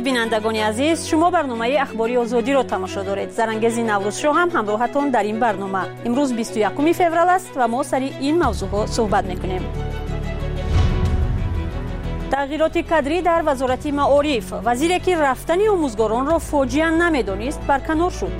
بینندگان عزیز، شما برنامه اخباری آزادی را تماشا دارید. زرانگیز نوروز شو هم همراهتان در این برنامه. امروز 21 فوریه است و ما سر این موضوع ها صحبت میکنیم. تغییرات کادری در وزارت معارف. وزیری که رفتن آموزگاران را فاجعه نمیدانست برکنار شد.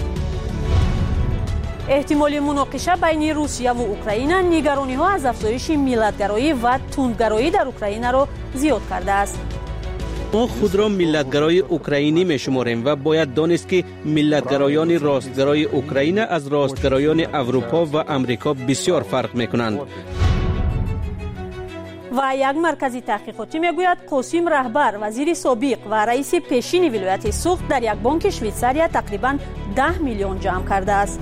احتمال مناقشه بین روسیه و اوکراین نگرانی ها از افزایش ملتگرایی و تندگرایی در اوکراین را زیاد کرده است. ما خود را ملتگرای اوکراینی می شماریم و باید دانست که ملتگرایان راستگرای اوکراین از راستگرایان اروپا و امریکا بسیار فرق می کنند. و یک مرکزی تحقیقاتی میگوید قاسم رهبر وزیر سابق و رئیس پیشین ولایت سوخت در یک بانک شویتساریا تقریباً 10 میلیون جمع کرده است.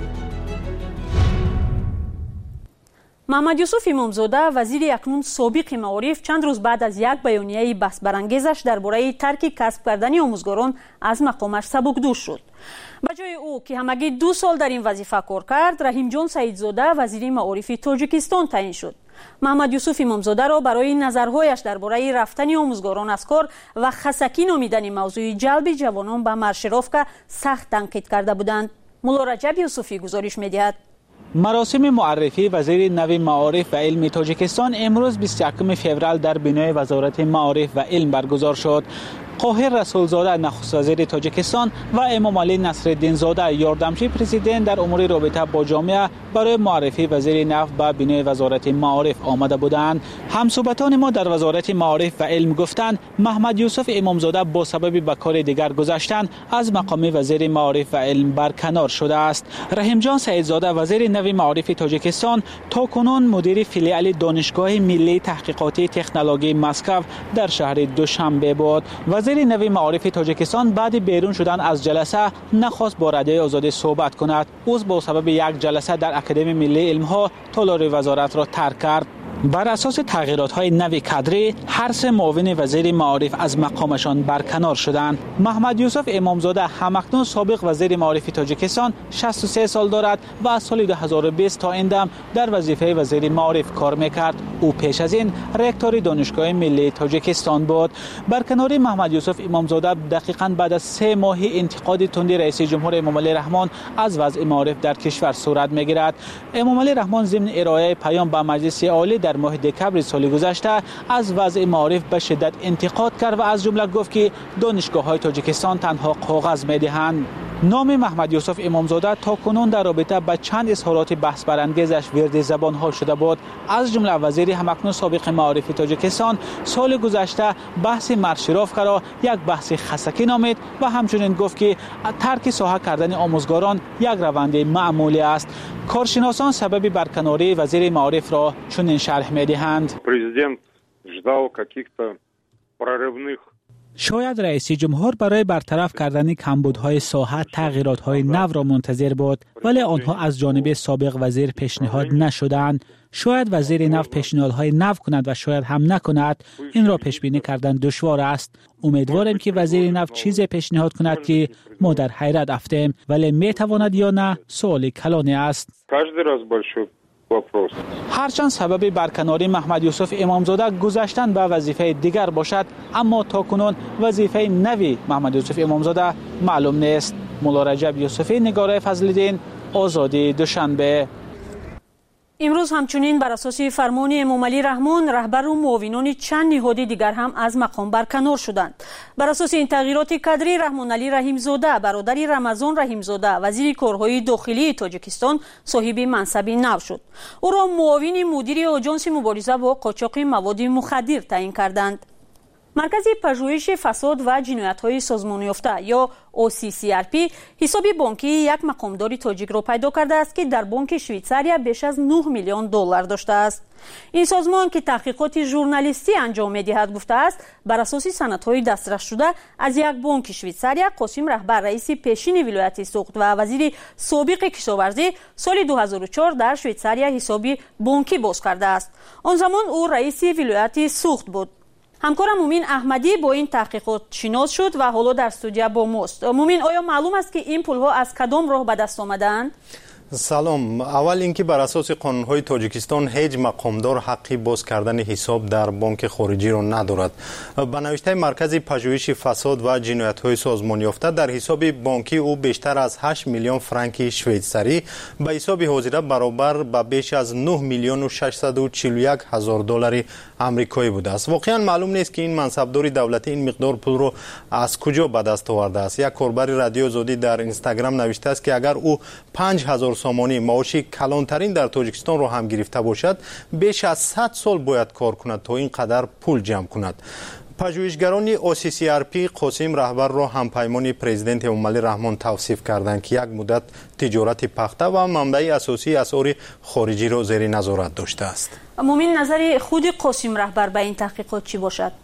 محمد یوسف امامزاده وزیر اکنون سابق معارف چند روز بعد از یک بیانیه بحث برانگیزش درباره ترک کسب کردن آموزگاران از مقامش سبکدوش شد. به جای او که همگی 2 سال در این وظیفه کار کرد، رحیم جان سعیدزاده وزیر معارف تاجیکستان تعیین شد. محمد یوسف امامزاده را برای نظرهایش درباره رفتن آموزگاران از کار و خسکی نامیدن موضوع جلب جوانان به مارشروفکا سخت تنقید کرده بودند. مولا رجب یوسفی گزارش می‌دهد. مراسم معرفی وزیر نو معارف و علم تاجیکستان امروز 21 فوریه در بنای وزارت معارف و علم برگزار شد. قاهر رسولزاده نخست وزیر تاجیکستان و امام علی نصرالدین زاده یاردمچی پرزیدنت در امور رابطه با جامعه برای معرفی وزیر نو به بنای وزارت معارف آمده بودند. همصحبتان ما در وزارت معارف و علم گفتند محمد یوسف امامزاده با سبب به کار دیگر گذاشتن از مقام وزیر معارف و علم برکنار شده است. رحیم جان سعیدزاده وزیر نو معارف تاجیکستان تاکنون مدیر فیلیال دانشگاه ملی تحقیقاتی تکنولوژی مسکو در شهر دوشنبه بود. وزیر نو معارف تاجیکستان بعد بیرون شدن از جلسه نخواست با رادیو آزادی صحبت کند. او با سبب یک جلسه در اکادمی ملی علم ها تالار وزارت را ترک کرد. بر اساس تغییرات های نوی کادری هر 3 معاون وزیر معارف از مقامشان برکنار شدند. محمد یوسف امامزاده همکنون سابق وزیر معارف تاجیکستان 63 سال دارد و از سال 2020 تا این دم در وظیفه وزیر معارف کار میکرد. او پیش از این رکتور دانشگاه ملی تاجیکستان بود. برکناری محمد یوسف امامزاده دقیقاً بعد از 3 ماه انتقاد تند رئیس جمهور امام علی رحمان از وضع معارف در کشور صورت میگیرد. امام علی رحمان ضمن ارائه پیام به مجلس عالی در ماه دکمبر سال گذشته از وضع معارف به شدت انتقاد کرد و از جمله گفت که دانشگاه‌های تاجیکستان تنها کاغذ می‌دهند. نام محمد یوسف امامزاده تا کنون در رابطه با چند اظهارات بحث برانگیزش ورد زبان ها شده بود. از جمله وزیر همکنون سابق معارف تاجیکستان سال گذشته بحث مارشروفکا را یک بحث خسکی نامید و همچنین گفت که ترک ساحه کردن آموزگاران یک روند معمولی است. کارشناسان سبب برکناری وزیر معارف را چنین شرح می‌دهند. پرزیدنت ждал каких-то прорывных. شاید رئیس جمهور برای برطرف کردن کمبودهای ساحت تغییرات‌های نو را منتظر بود، ولی آنها از جانب سابق وزیر پیشنهاد نشدند. شاید وزیر نو پیشنهادهای نو کند و شاید هم نکند. این را پیش بینی کردن دشوار است. امیدوارم که وزیر نو چیزی پیشنهاد کند که ما در حیرت افتیم، ولی میتواند یا نه سوال کلانی است. هرچند سبب برکناری محمد یوسف امامزاده گذشتن به وظیفه دیگر باشد، اما تاکنون وظیفه نوی محمد یوسف امامزاده معلوم نیست. مولا رجب یوسفی، نگار فضل‌الدین، آزادی، دوشنبه. امروز همچنین بر اساس فرمان امام علی رحمان رهبر و معاونان چند نهاد دیگر هم از مقام برکنار شدند. بر اساس این تغییرات کادری رحمان علی رحیمزاده برادر رمضان رحیمزاده وزیر کارهای داخلی تاجیکستان صاحب منصب نو شد. او را معاون مدیر آژانس مبارزه با قاچاق مواد مخدر تعیین کردند. مرکز پژوهش فساد و جنایت‌های سازمان یافته یا OCCRP حساب بانکی یک مقامدار تاجیک را پیدا کرده است که در بانک شویتساریا بیش از 9 میلیون دلار داشته است. این سازمان که تحقیقات ژورنالیستی انجام می‌دهد گفته است بر اساس سندهای دسترس شده از یک بانک شویتساریا قاسم رهبر رئیس پیشین ولایت سوخت و وزیر سابق کشاورزی سال 2004 در شویتساریا حساب بانکی باز کرده است. آن زمان او رئیس ولایت سوخت بود. همکارم مومین احمدی با این تحقیقات شناس شد و حالا در استودیو با ماست. مومین، آیا معلوم است که این پولها از کدام راه به دست آمدند؟ سلام. اول اینکه بر اساس قانون‌های تاجیکستان هیچ مقامدار حقی باز کردن حساب در بانک خارجی را ندارد. به نوشته مرکز پژوهش فساد و جنایت‌های سازمان یافته در حساب بانکی او بیشتر از 8 میلیون فرانک شویتزاری به حساب حاضره برابر به بیش از 9 میلیون و 641 هزار دلار آمریکایی بوده است. واقعا معلوم نیست که این منصبدار دولتی این مقدار پول را از کجا به دست آورده است. یک کاربر رادیو زودی در اینستاگرام نوشته است که اگر او 5000 سامانی معاشی کلانترین در تاجیکستان را هم گرفته باشد بیش از 100 سال باید کار کند تا این قدر پول جمع کند. پژوهشگران OCCRP قاسم رهبر را همپیمان پرزیدنت امومالی رحمان توصیف کردند که یک مدت تجارت پخته و منبع اساسی اسعار خارجی را زیر نظارت داشته است. مومن، نظر خود قاسم رهبر به این تحقیقات چی باشد؟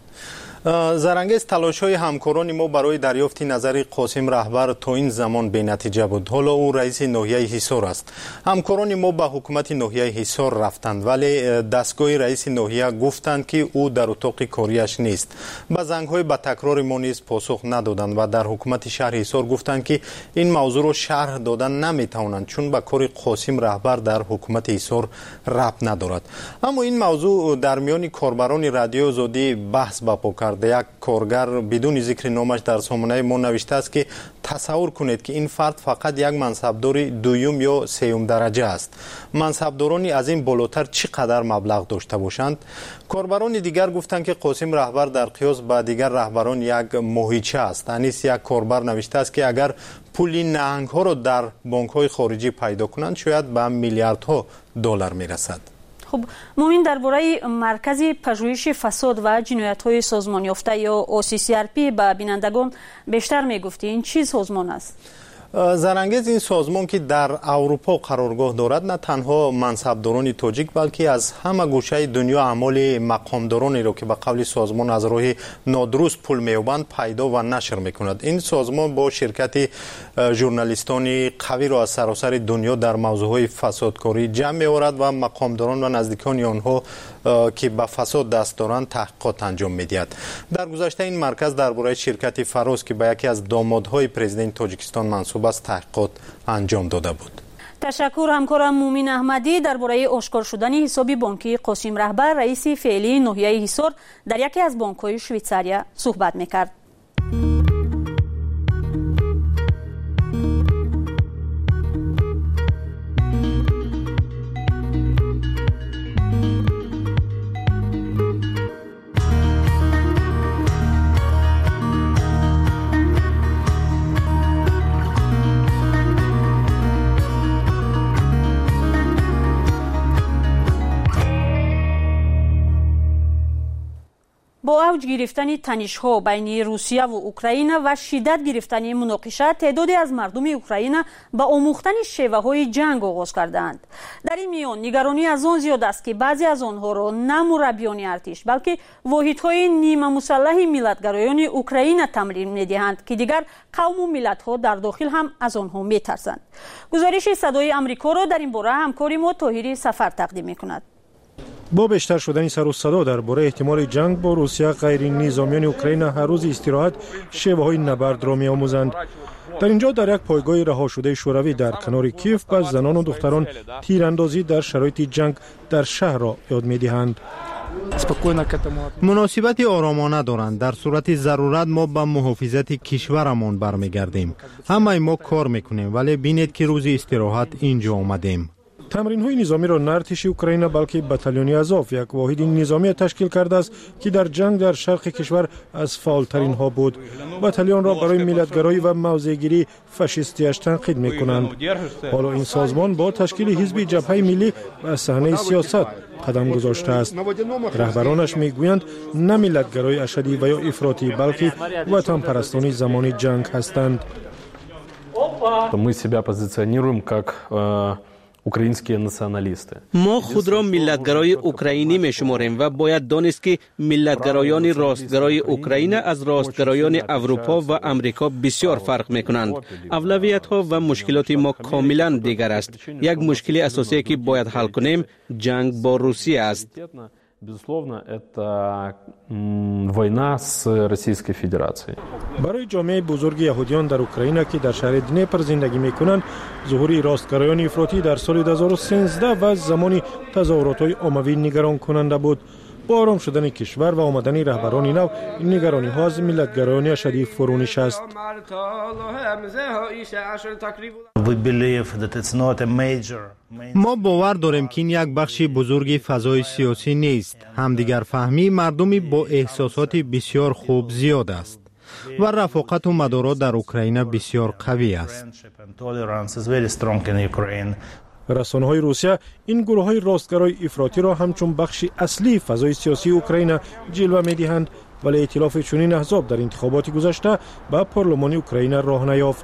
زرانگیز تلاش‌های همکاران ما برای دریافت نظر قاسم رهبر تا این زمان به نتیجه بود. حالا او رئیس ناحیه حصار است. همکاران ما به حکومت ناحیه حصار رفتند ولی دستگاه رئیس ناحیه گفتند که او در اتاق کاریش نیست. به زنگ‌های به تکرار ما نیز پاسخ ندادند و در حکومت شهر حصار گفتند که این موضوع را شرح دادن نمی‌توانند چون به کار قاسم رهبر در حکومت حصار ربط ندارد. اما این موضوع در میان کاربران رادیو زودی بحث برپا کرد. یک کارگر بدون ذکر نامش در سامانه ما نوشته است که تصور کنید که این فرد فقط یک منصبدار دوم یا سوم درجه است. منصبدارانی از این بالاتر چقدر مبلغ داشته باشند؟ کاربران دیگر گفتند که قاسم رهبر در قیاس با دیگر رهبران یک ماهیچه است. انیس یک کاربر نوشته است که اگر پول نهنگ ها را در بانک های خارجی پیدا کنند شاید به میلیاردها دلار میرسد. خب مومن، درباره مرکز پژوهش فساد و جنایت‌های سازمان یافته یا OCCRP به بینندگان بیشتر میگفتی. این چی سازمان است؟ زرانگیز این سازمان که در اروپا قرارگاه دارد نه تنها منصبداران تاجیک بلکه از همه گوشه دنیا اعمال مقامدارانی را که به قول سازمان از راه نادرست پول می‌یابند پیدا و نشر می‌کند. این سازمان با شرکت ژورنالیستان قوی را از سراسر دنیا در موضوعهای فسادکاری جمع می‌آورد و مقامداران و نزدیکان آنها که به فساد دست دارند تحقیقات انجام می‌دهد. در گذشته این مرکز درباره شرکت فراز که به یکی از دامادهای پرزیدنت تاجیکستان منسوب است تحقیقات انجام داده بود. تشکر همکارم مومن احمدی درباره آشکار شدن حساب بانکی قاسم رهبر رئیس فعلی ناحیه حصار در یکی از بانک‌های شویتزاریا صحبت می‌کرد. با اوج گرفتن تنش‌ها بین روسیه و اوکراین و شدت گرفتن مناقشه تعدادی از مردم اوکراین به آموختن شیوه‌های جنگ آغاز کردند. در این میان نگرانی از آن زیاد است که بعضی از آنها را نه مربیان ارتش بلکه واحدهای نیمه مسلح ملت‌گرایان اوکراین تمرین می‌دهند که دیگر قوم و ملت‌ها در داخل هم از آنها می‌ترسند. گزارش صدای آمریکا را در این باره همکار ما طاهر سفر تقدیم می‌کند. با بیشتر شدن سر و صدا درباره احتمال جنگ با روسیه، غیر نظامیان اوکراین هر روز استراحت شیوه‌های نبرد را می‌آموزند. در اینجا در یک پایگاه رها شده شوروی در کنار کیف به زنان و دختران تیراندازی در شرایط جنگ در شهر را یاد می‌دهند. مناسبت آرامانه دارند. در صورت ضرورت ما به محافظت کشورمان برمیگردیم. همه ما کار میکنیم ولی بینید که روز استراحت اینجا آمدیم. تمرین‌های نظامی را نه ارتش اوکراین بلکه بتالون آزاف یک واحد نظامی تشکیل کرده است که در جنگ در شرق کشور از فعالترین ها بود. بتالون را برای ملت‌گرایی و موضع‌گیری فاشیستیش تنقید می‌کنند. حالا این سازمان با تشکیل حزب جبهه ملی به صحنه سیاست قدم گذاشته است. رهبرانش میگویند نه ملت‌گرای اشدی و یا افراطی بلکه وطن پرستانی زمان جنگ هستند. Мы себя позиционируем как украинские националисты. ما خود را ملتگرای اوکراینی میشماریم و باید دانست که ملتگرایان راستگرای اوکراین از راستگرایان اروپا و امریکا بسیار فرق میکنند. اولویت ها و مشکلات ما کاملا دیگر است. یک مشکل اساسی که باید حل کنیم جنگ با روسیه است. безусловно, это война с Российской Федерацией. برای جامعه بزرگ یهودیان در اوکراین که در شهر دنیپر زندگی می‌کنند، ظهور راستگرایان افراطی در سال 2013 و زمانی تظاهرات‌های عمومی نگران کننده بود. با آرام شدن کشور و آمدن رهبران نو، این نگرانی‌ها از ملت‌گرایان اشدی فرو نشست. ما باور داریم که این یک بخش بزرگ فضای سیاسی نیست. همدیگر فهمی مردمی با احساسات بسیار خوب زیاد است و رفاقت و مدارات در اوکراین بسیار قوی است. رسانه‌های روسیه این گروه‌های راستگرای افراطی را همچون بخش اصلی فضای سیاسی اوکراین جلوه می‌دهند، ولی ائتلاف چنین احزاب در انتخابات گذشته به پارلمان اوکراین راه نیافت.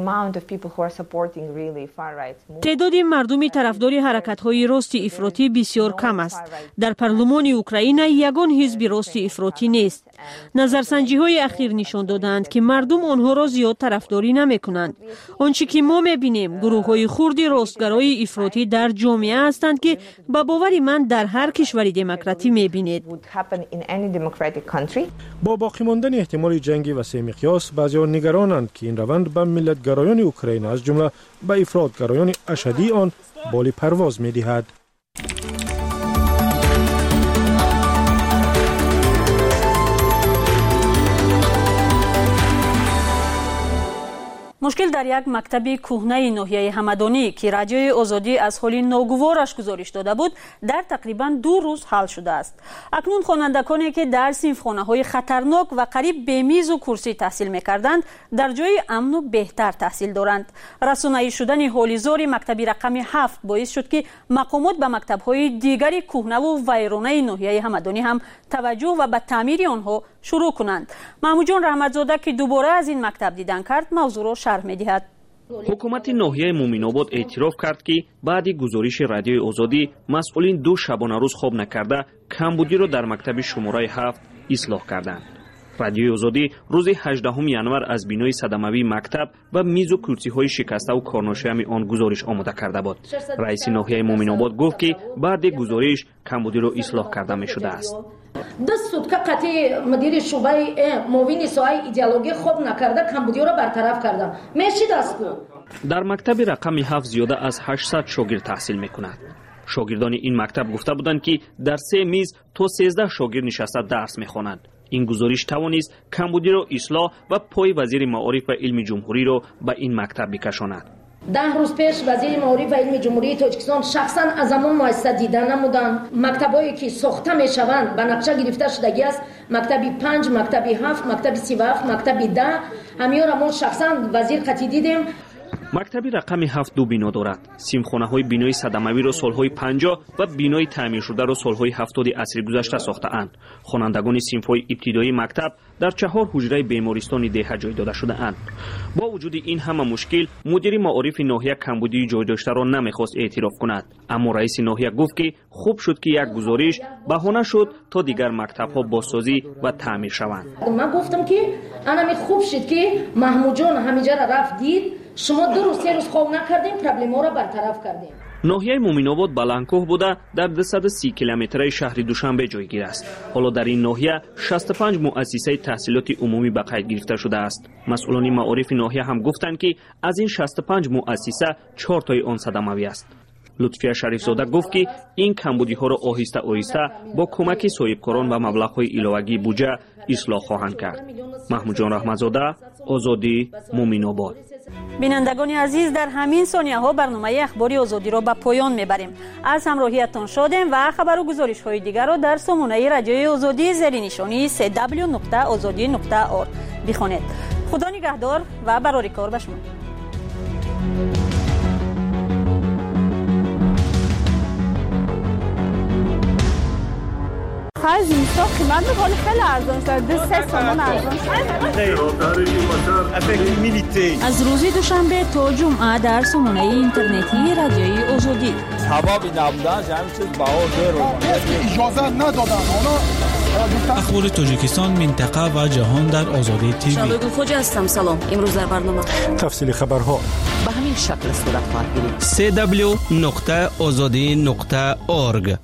تعداد مردم طرفدار حرکت‌های راست افراطی بسیار کم است. در پارلمان اوکراین یگان حزب راست افراطی نیست. نظرسنجی‌های اخیر نشان دادند که مردم آنها را زیاد طرفداری نمی‌کنند. آنچه که ما می‌بینیم گروه‌های خرد راستگرای افراطی در جامعه هستند که به باور من در هر کشور دموکراتی می‌بینید. با باقی ماندن احتمال جنگ وسیع مقیاس، بعضی‌ها نگرانند که این روند به ملت‌گرایان اوکراین از جمله به افراط‌گرایان اشدی آن بال پرواز می‌دهد. مشکل در یک مکتب کهنه ناحیه همدانی که رادیوی آزادی از حال ناگوارش گزارش داده بود در تقریبا 2 روز حل شده است. اکنون خوانندگانی که در صنفخانه‌های خطرناک و قریب به میز و کرسی تحصیل می‌کردند در جای امن و بهتر تحصیل دارند. رسانه‌ای شدن حالی‌زار مکتب رقم 7 باعث شد که مقامات به مکتب‌های دیگری کهنه و ویرانه ناحیه همدانی هم توجه و به تعمیر آنها شروع کنند. محمود جان رحمتزاده که دوباره از این مکتب دیدن کرد موضوع را شرح می‌دهد. حکومت ناحیه مومن‌آباد اعتراف کرد که بعد گزارش رادیوی آزادی مسئولین 2 شبانه روز خواب نکرده کمبودی را در مکتب شماره 7 اصلاح کردند. رادیوی آزادی روز 18 ینور از بینای صدموی مکتب و میز و کرسی‌های شکسته و کارناشیان آن گزارش آماده کرده بود. رئیس ناحیه مومن‌آباد گفت که بعد گزارش کمبودی را اصلاح کرده می‌شده است. دست سوتکه قطعی مدیر شعبه معاون سایه ایدئولوژی خوب نکرده کمبودی را برطرف کردم. میشه دست کو. در مکتب رقم 7 زیاده از 800 شاگرد تحصیل می‌کند. شاگردان این مکتب گفته بودند که در 3 میز تا 13 شاگرد نشسته درس می‌خوانند. این گزارش توانست کمبودی را اصلاح و پای وزیر معارف و علم جمهوری را به این مکتب بکشاند. 10 روز پیش وزیر معارف و علم جمهوری تاجیکستان شخصا از همان مؤسسه دیدن نمودند. مکتبایی که ساخته میشوند به نقشه گرفته شدگی است. مکتب 5، مکتب 7، مکتب 37، مکتب 10 همیار ما شخصا وزیر قطعی دیدیم. مکتب رقم 7 2 بنا دارد. سیمخانه‌های بینای صدموی را سالهای 50 و بینای تعمیر شده را سالهای 70 عصر گذشته ساخته‌اند. خوانندگان صنف‌های ابتدایی مکتب در 4 حجره بیمارستان دهه جای داده شده‌اند. با وجود این همه مشکل، مدیر معارف ناحیه کمبودی جای داشته را نمی‌خواست اعتراف کند. اما رئیس ناحیه گفت که خوب شد که یک گزارش بهانه شد تا دیگر مکتب‌ها بازسازی و تعمیر شوند. من گفتم که انا خوب شد که محمود جان همینجا رفت دید. شما 2 روز 3 روز خواب نکردیم پرابلم‌ها را برطرف کردیم. ناحیه مومن‌آباد بلندکوه بوده در 230 کیلومتری شهر دوشنبه جایگیر است. حالا در این ناحیه 65 مؤسسه تحصیلات عمومی به قید گرفته شده است. مسئولان معارف ناحیه هم گفتند که از این 65 مؤسسه 4 تای آن صدموی است. لطفیه شریف زاده گفت که این کمبودی ها را آهسته آهسته با کمک صاحبکاران و مبلغ‌های الهه‌ای بودجه اصلاح خواهند کرد. محمود جان رحمتزاده، آزادی، مومن‌آباد. بینندگان عزیز، در همین ثانیه ها برنامه اخباری آزادی را به پایان میبریم. از همراهیتان شادیم و خبر و گزارش های دیگر را در سامانه رادیوی آزادی زیر نشانی www.azadi.org بخوانید. خدا نگهدار و برای کار به شما. خرج نیستا قیمت بقال خیلی ارزان شده 3 تومان ارزان شده. از روز دوشنبه تا جمعه در سامانه اینترنتی رادیوی آزادی سبب نبودن همین چیز بهار رو اجازه ندادن. اخبار تاجیکستان، منطقه و جهان در آزادی تیوی. شامگل خوجا هستم. سلام. امروز در برنامه تفصیل خبرها به همین شکل صورت خواهد گرفت. www.azadi.org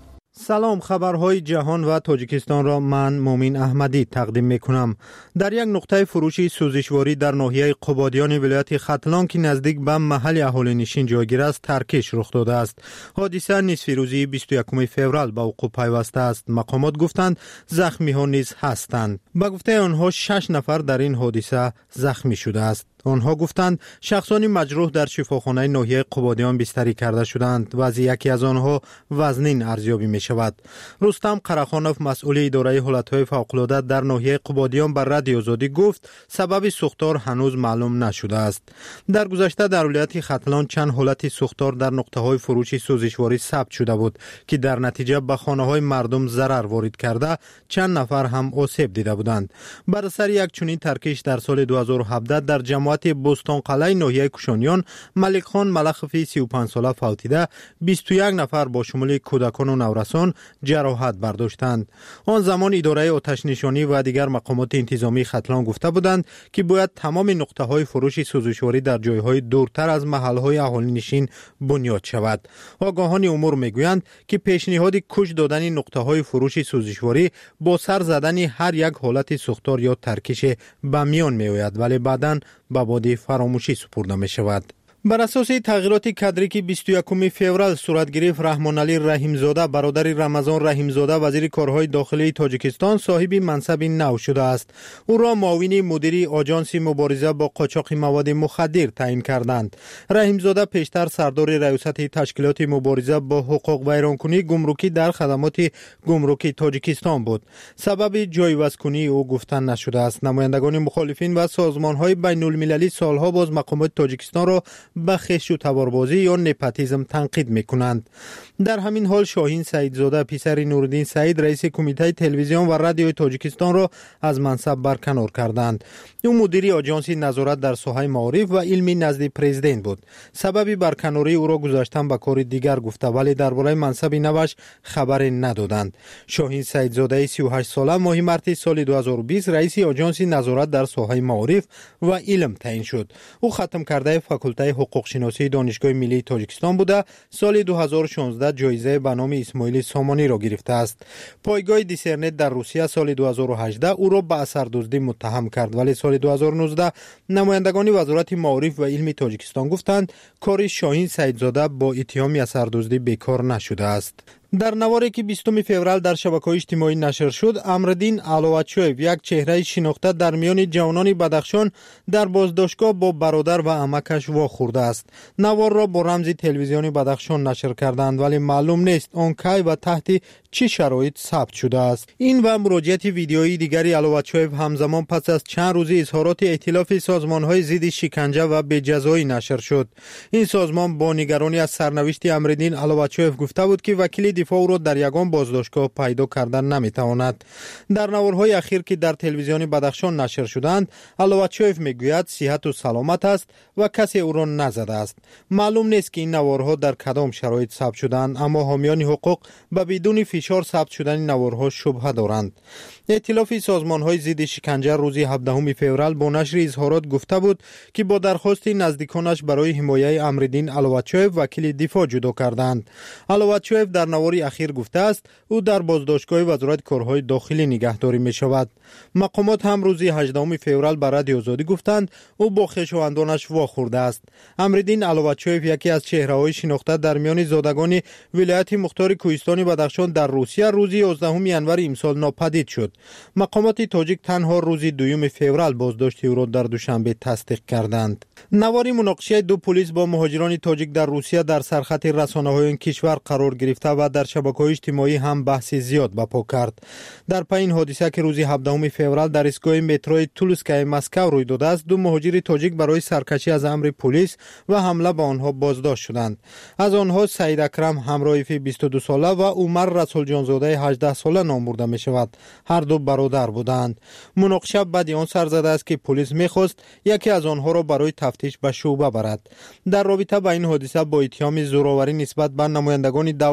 سلام، خبرهای جهان و تاجیکستان را من مومین احمدی تقدیم میکنم. در یک نقطه فروشی سوزشواری در ناحیه قبادیان ولایت ختلان که نزدیک به محل اهالی نشین جایگیر است ترکش رخ داده است. حادثه نصف روزی 21 فوریه به وقوع پیوسته است. مقامات گفتند زخمی ها نیز هستند. به گفته آنها 6 نفر در این حادثه زخمی شده است. آنها گفتند شخصانی مجروح در شفاخانه ناحیه قبادیان بستری کرده شدند و از یکی از آنها وزنین ارزیابی می شود. رستم قرخانوف مسئول اداره حالتهای فوق‌العاده در ناحیه قبادیان بر رادیو آزادی گفت سبب سوختار هنوز معلوم نشده است. در گذشته در ولایت ختلان چند حالت سوختار در نقطه‌های فروشی سوزشواری ثبت شده بود که در نتیجه به خانه‌های مردم ضرر وارد کرده چند نفر هم آسیب دیده بودند. بر اثر یک چنین ترکش در سال 2017 در جماعت بوستان قلعه ناحیه کوشانیان ملک خان ملخفی 35 ساله فوتیده 21 نفر با شمول کودکان و نورسان جراحت برداشتند. آن زمان اداره آتش نشانی و دیگر مقامات انتظامی ختلان گفته بودند که باید تمام نقطه های فروش سوزشواری در جایهای دورتر از محل های اهالی نشین بنیاد شود. آگاهان امور میگویند که پیشنهاد کش دادن نقطه های فروش سوزشواری با سر زدن هر یک حالت سوختار یا ترکش به میان می آید ولی بعداً به باد فراموشی سپرده می شود. بر اساس تغییرات کادری که 21 فوریه صورت گرفت، رحمان علی رحیم زاده برادر رمضان رحیم زاده وزیر کارهای داخلی تاجیکستان صاحب منصب نو شده است. او را معاون مدیر آژانس مبارزه با قاچاق مواد مخدر تعیین کردند. رحیم زاده پیشتر سردار ریاست تشکیلات مبارزه با حقوق ویرانکنی گمرکی در خدمات گمرکی تاجیکستان بود. سبب جایگزینی او گفتن نشده است. نمایندگان مخالفین و سازمان‌های بین‌المللی سالها باز مقامات تاجیکستان را به خش و تباربازی یا نپاتیسم تنقید میکنند. در همین حال شاهین سعیدزاده پسر نورالدین سعید رئیس کمیته تلویزیون و رادیو تاجیکستان را از منصب برکنار کردند. او مدیر آژانس نظارت در ساحه معارف و علمی نزد پرزیدنت بود. سبب برکناری او را گذاشتن به کار دیگر گفته ولی درباره منصب نوش خبری ندادند. شاهین سعیدزاده 38 ساله ماه مارس سال 2020 رئیس آژانس نظارت در ساحه معارف و علم تعیین شد. او ختم کرده فاکولته حقوق شناسی دانشگاه ملی تاجیکستان بوده. سال 2016 جایزه به نام اسماعیل سامانی را گرفته است. پایگاه دیسرنت در روسیه سال 2018 او را به اثردزدی متهم کرد ولی سال 2019 نمایندگان وزارت معارف و علم تاجیکستان گفتند کار شاهین سعیدزاده با اتهام اثردزدی بیکار نشده است. در نواری که 20 فوریه در شبکه‌های اجتماعی نشر شد، امردین علوچویف یک چهره شناخته در میان جوانان بدخشان در بازداشتگاه با برادر و عمکش واخورده است. نوار را با رمز تلویزیون بدخشان نشر کردند ولی معلوم نیست آن کی و تحت چه شرایط ثبت شده است. این و مراجعه ویدیویی دیگری علوچویف همزمان پس از چند روز اظهارات ائتلاف سازمان‌های ضد شکنجه و بی‌جزایی نشر شد. این سازمان با نگرانی از سرنوشت امردین علوچویف گفته بود که وکیل دفاع را در یگان بازداشتگاه پیدا کردن نمیتواند. در نوارهای اخیر که در تلویزیون بدخشان نشر شدند، علوچویف میگوید صحت و سلامت است و کسی او را نزده است. معلوم نیست که این نوارها در کدام شرایط ثبت شدند، اما حامیان حقوق به بدون فشار ثبت شدن نوارها شبهه دارند. ائتلاف سازمان‌های ضد شکنجه روز 17 فوریه با نشر اظهارات گفته بود که با درخواست نزدیکانش برای حمایت امردین علوچویف وکیل دفاع جدا کردند. علوچویف در نوار اخیر گفته است او در بازداشتگاه وزارت کارهای داخلی نگهداری می شود. مقامات هم روز 18 فوریه به رادیو آزادی گفتند او با خویشاوندانش واخورده است. امردین علوچویف یکی از چهره‌های شناخته در میان زادگان ولایت مختار کوهستان بدخشان در روسیه روز 11 ژانویه امسال ناپدید شد. مقامات تاجیک تنها روز 2 فوریه بازداشت او را در دوشنبه تصدیق کردند. نواری مناقشه دو پلیس با مهاجران تاجیک در روسیه در سرخط رسانه‌های این کشور قرار گرفته و در شبکه‌های اجتماعی هم بحث زیاد برپا کرد. در پایین حادثه که روز 17 فوریه در ایستگاه مترو تولسکای مسکو روی داده است، دو مهاجر تاجیک برای سرکشی از امر پلیس و حمله به آنها بازداشت شدند. از آنها سعید اکرم همرایف 22 ساله و عمر رسول جانزاده 18 ساله نام برده می شود. هر دو برادر بودند. مناقشه بعد آن سر زده است که پلیس می‌خواست یکی از آنها را برای تفتیش به شعبه برد. در رابطه با این حادثه با اتهام زورآوری نسبت به نمایندگان دولت پرونده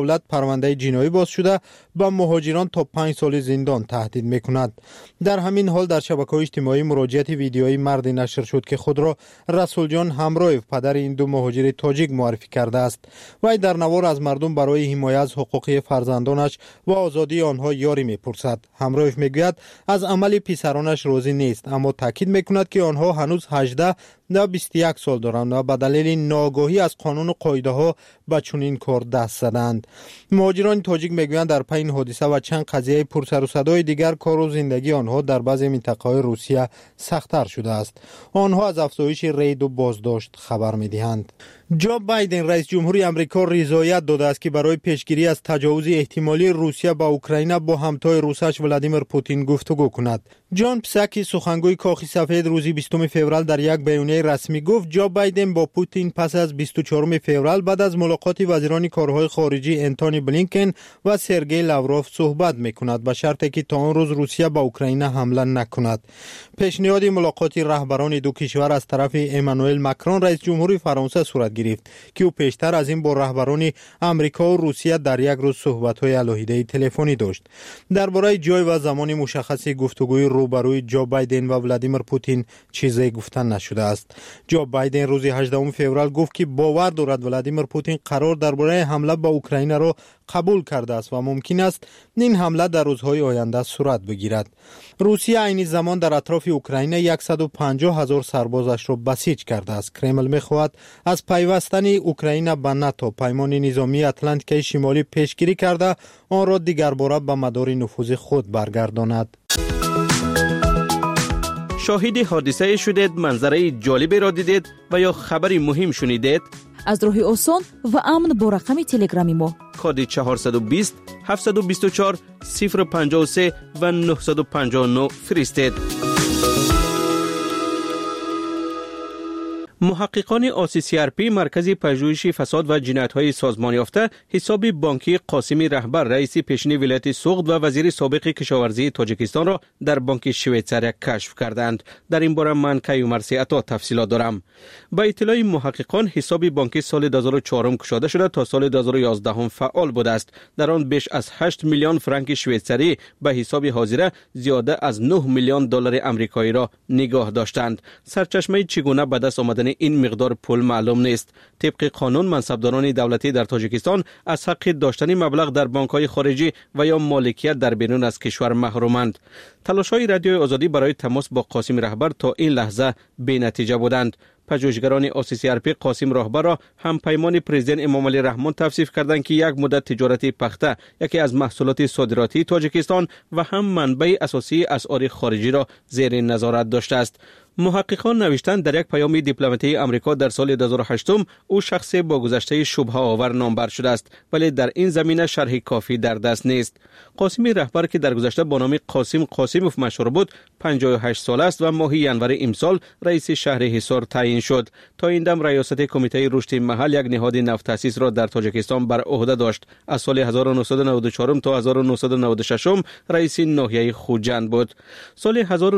پرونده جنایی باز شده به مهاجران تا 5 سال زندان تهدید میکند. در همین حال در شبکه‌های اجتماعی مراجعات ویدیویی مردی نشر شد که خود را رسول جان همراهیف پدر این دو مهاجر تاجیک معرفی کرده است. وی در نوار از مردم برای حمایت از حقوق فرزندانش و آزادی آنها یاری میپرسد. همراهیف میگوید از عمل پسرانش راضی نیست، اما تاکید میکند که آنها هنوز 18 و 21 سال دارند و به دلیل ناآگاهی از قانون و قاعده ها به چنین کار دست زدند. مهاجران تاجیک میگویند در پی این حادثه و چند قضیه پرسر و صدای دیگر کار و زندگی آنها در بعضی منطقه‌های روسیه سخت‌تر شده است. آنها از افزایش رید و بازداشت خبر می‌دهند. جو بایدن رئیس جمهوری آمریکا رضایت داده است که برای پیشگیری از تجاوز احتمالی روسیه به اوکراین با همتای روسش ولادیمیر پوتین گفتگو کند. جان پساکی سخنگوی کاخ سفید روز 20 فوریه در یک بیانیه رسمی گفت جو بایدن با پوتین پس از 24 فوریه بعد از ملاقات وزیران کارهای خارجی انتونی بلینکن و سرگئی لاوروف صحبت میکند به شرطی که تا آن روز روسیه به اوکراین حمله نکند. پیشنهاد ملاقات رهبران دو کشور از طرف امانوئل ماکرون رئیس جمهوری فرانسه صورت گرفت که او پیشتر از این با رهبران آمریکا و روسیه در یک روز صحبت‌های علیحده تلفنی داشت. درباره جای و زمان مشخص گفتگوی روبروی جو بایدن و ولادیمیر پوتین چیزی گفته نشده است. جو بایدن روز 18 فوریه گفت که باور دارد ولادیمیر پوتین قرار درباره حمله به اوکراین را قبول کرده است و ممکن است این حمله در روزهای آینده صورت بگیرد. روسیه این زمان در اطراف اوکراین 150,000 سربازش را بسیج کرده است. کرمل می‌خواهد از پیوستن اوکراین به ناتو پیمان نظامی اتلانتیک شمالی پیشگیری کرده آن را دیگر باره به مدار نفوذ خود برگرداند. شاهد حادثه شدید، منظره جالبی را دیدید و یا خبری مهم شنیدید؟ از راه آسان و امن با رقم تلگرامی ما کد 420 724 053 و 959 فرستید. محققان آسیسی‌آرپی مرکز پژوهش فساد و جنایت‌های سازمان یافته حساب بانکی قاسمی رهبر رئیس پیشین ولایت سوغد و وزیر سابق کشاورزی تاجیکستان را در بانک شویتزاریا کشف کردند. در این باره من کیومرثی عطا تفصیلات دارم. با اطلاع محققان حساب بانکی سال 2004 گشوده شده تا سال 2011 فعال بوده است. در آن بیش از 8 میلیون فرانک شویتزاری به حساب حاضره زیاده از 9 میلیون دلار آمریکایی را نگاه داشتند. سرچشمه چگونه به دست آمدن این مقدار پول معلوم نیست. طبق قانون منصبداران دولتی در تاجیکستان از حق داشتن مبلغ در بانک‌های خارجی و یا مالکیت در بیرون از کشور محرومند. تلاش‌های رادیوی آزادی برای تماس با قاسم رهبر تا این لحظه بی‌نتیجه بودند. پژوهشگران آسیسی‌آرپی قاسم رهبر را هم پیمان پرزیدنت امامعلی رحمان توصیف کردند که یک مدت تجارت پخته یکی از محصولات صادراتی تاجیکستان و هم منبع اساسی اسعار خارجی را زیر نظارت داشته است. محققان نوشتند در یک پیام دیپلماتی آمریکا در سال 2008 او شخص با گذشته شبهه آور نامبر شده است، ولی در این زمینه شرح کافی در دست نیست. قاسم رهبر که در گذشته با نام قاسم قاسموف مشهور بود 58 سال است و ماه ینور امسال رئیس شهر حصار تعیین شد. تا این دم ریاست کمیته رشد محل یک نهاد نوتأسیس را در تاجیکستان بر عهده داشت. از سال 1994 تا 1996 رئیس ناحیه خوجند بود. سال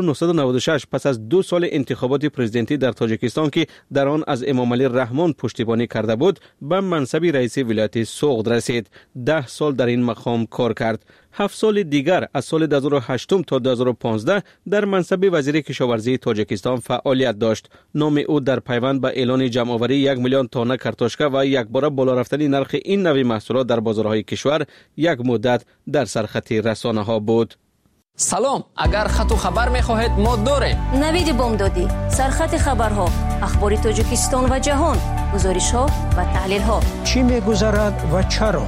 1996 پس از 2 سال انتخابات پرزیدنتی در تاجیکستان که در آن از امامعلی رحمان پشتیبانی کرده بود به منصب رئیس ولایت سوغد رسید. 10 سال در این مقام کار کرد. 7 سال دیگر از سال 2008 تا 2015 در منصب وزیر کشاورزی تاجیکستان فعالیت داشت. نام او در پیوند به اعلان جمع‌آوری 1 میلیون تانه کارتوشکا و یک باره بالا رفتن نرخ این نوع محصولات در بازارهای کشور یک مدت در سرخط رسانه‌ها بود. سلام، اگر خط و خبر می‌خواهید ما داریم. نوید بامدادی، سرخط خبرها، اخبار تاجیکستان و جهان، گزارش‌ها و تحلیل‌ها. چی می‌گذرد و چرا؟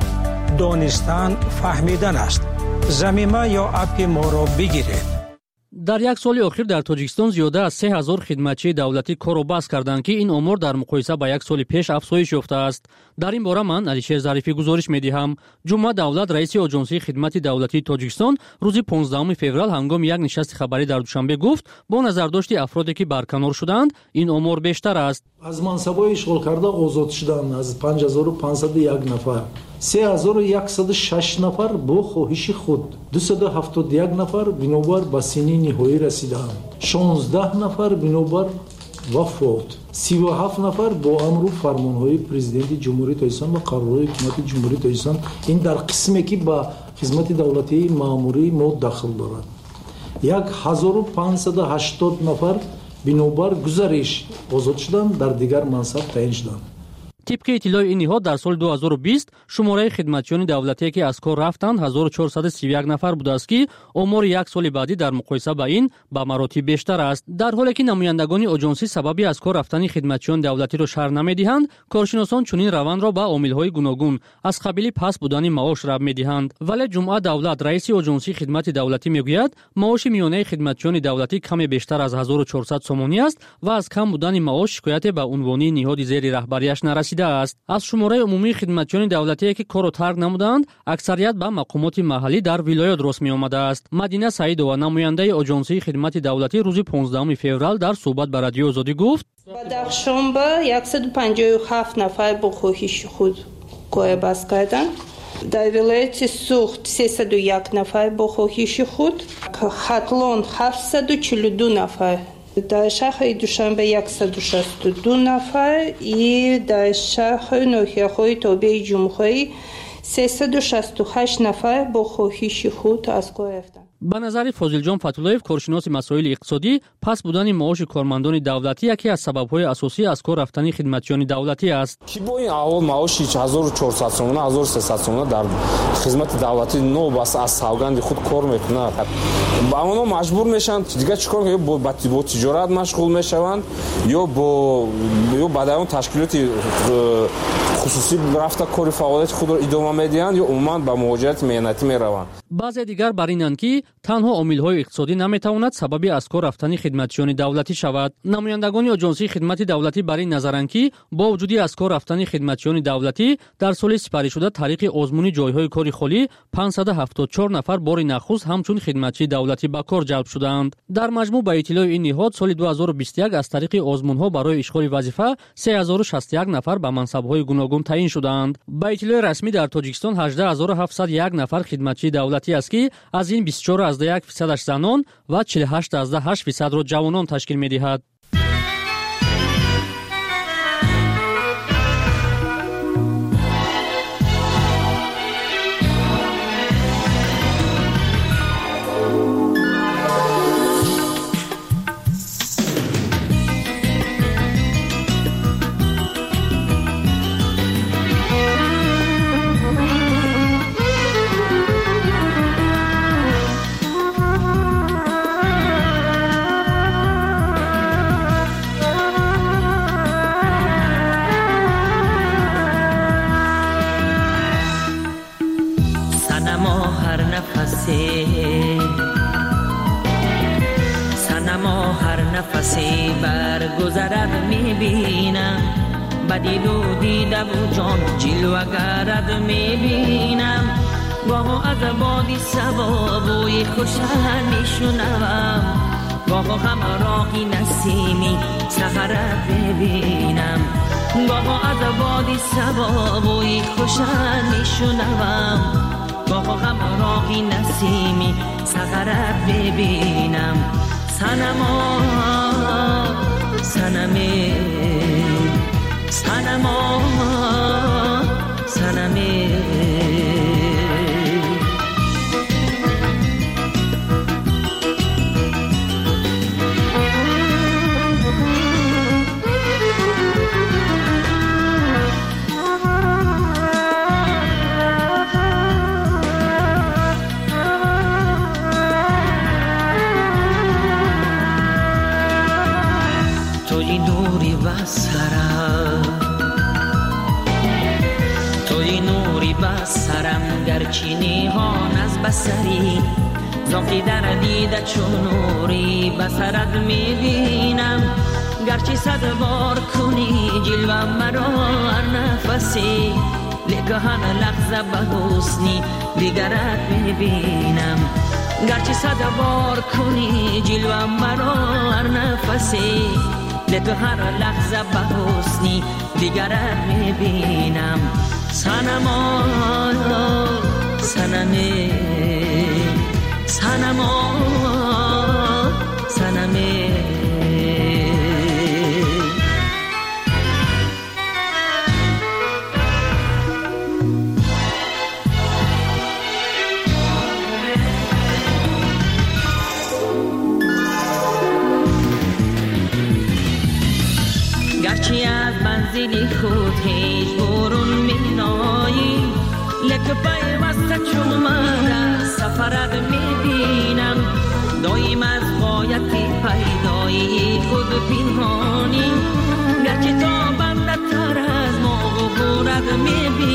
دانستن فهمیدن است. زمینه یا اپ ما را بگیرید. در یک سال اخیر در تاجیکستان زیاده از 3000 خدمتچی دولتی کار و بس کردند که این امور در مقایسه با یک سال پیش افزایش یافته است. در این باره من علیشیر ظریفی گزارش می‌دهم. جمعه دولت رئیس آژانسی خدمت دولتی تاجیکستان روز 15 فوریه هنگام یک نشست خبری در دوشنبه گفت با نظرداشت افرادی که برکنار شدند این امور بیشتر است. از منصب‌های اشغال کرده آزاد شدند از 5501 نفر. 3106 نفر با خواهش خود، 271 نفر بنابر به سن نهایی رسیدند، 16 نفر بنابر و فوت. 37 نفر با امر و فرمانهای پرزیدنت جمهوری تاجیکستان و قرارهای حکومت جمهوری تاجیکستان. این در قسمی که با خدمت دولتی ماموری ما داخل دارد. 1580 نفر بنابر گزارش آزاد شدند، در دیگر منصب تعیین شدند. طبق اطلاع این نهاد در سال 2020 شماره خدمتیان دولتی که از کار رفتند 1431 نفر بوده است که آمار یک سال بعدی در مقایسه با این به مراتب بیشتر است. در حالی که نمایندگان آژانسی سببی از کار رفتن خدمتیان دولتی را شرح نمی‌دهند، کارشناسان چنین روند را به عامل‌های گوناگون از قبیل پس بودن معاش ربط می‌دهند. ولی جمعه دولت رئیس آژانسی خدمت دولتی میگوید معاش میانه خدمتیان دولتی کمی بیشتر از 1400 سومانی است و از کم بودن معاش شکایت به عنوان نهاد زیر رهبریش نرسیده است. از شماره عمومی خدمتیان دولتی که کار را ترک نمودند، اکثریت به مقامات محلی در ولایت درست می آمده است. مدینه سعیدова نماینده آژانسی خدمت دولتی روز 15 فوریه در صحبت با رادیو آزادی گفت: بدخشانبه 157 نفر با خواهش خود کار باز کردند. در ولایت سوخت 301 نفر با خواهش خود، خطلان 742 نفر، در شهر دوشنبه 162 نفر و در شهر ناحیه‌های تابع جمهوری 368 نفر با خواهش خود از کار رفتند. به نظر فاضل جان فتولایف، کارشناس مسائل اقتصادی، پس بودن معاش کارمندان دولتی یکی از سبب‌های اساسی از کار رفتن خدمتیان دولتی است. کی با این اول معاش 1400 سومانه 1300 سومانه در خدمت دولتی نو بس از سوگند خود کار میکنند. با اونا مجبور میشن دیگه چیکار کنن؟ با تجارت مشغول میشوند یا بعد اون تشکیلات خصوصی رفته کار فعالیت خود را ادامه میدهند یا عموما به مهاجرت مهنتی میروند. بعضی دیگر بر اینند که تنها عامل‌های اقتصادی نمیتواند سبب از کار رفتن خدمتیان دولتی شود. نمایندگان آژانسی خدمت دولتی بر این نظرند که با وجود از کار رفتن خدمتیان دولتی در سال سپری شده طریق آزمون جایهای کاری خالی 574 نفر بار نخست همچون خدمتچی دولتی به کار جلب شدند. در مجموع به اطلاع این نهاد سال 2021 از طریق آزمون‌ها برای اشغال وظیفه 3061 نفر به منصب‌های گوناگون تعیین شدند. به اطلاع رسمی در تاجیکستان 18701 نفر خدمتچی دولتی است که از این 24.1% زنان و 48.8% را جوانان تشکیل می‌دهد. سنما هر نفسی برگذرد میبینم، بدید و دیده و جان جلوگرد میبینم، گاه از بادی سبا بوی خوشن میشنوم، گاه همراهی نسیمی سحرت میبینم، گاه از بادی سبا بوی خوشن میشنوم، گاه همراهی نسیمی سحرت ببینم. سنما سنمی سنما سنمی توی نوری بسرم گرچی نیهان از بسری، زاکی در دیده چون نوری بسرت میبینم، گرچی صد بار کنی جلوه مرا هر نفسی، لیکن هر لحظه به حسنی دیگرت میبینم، گرچی صد بار کنی جلوه مرا هر نفسی، لیکن هر لحظه به حسنی دیگرت میبینم. سنما سنمی سنما سنمی پنهان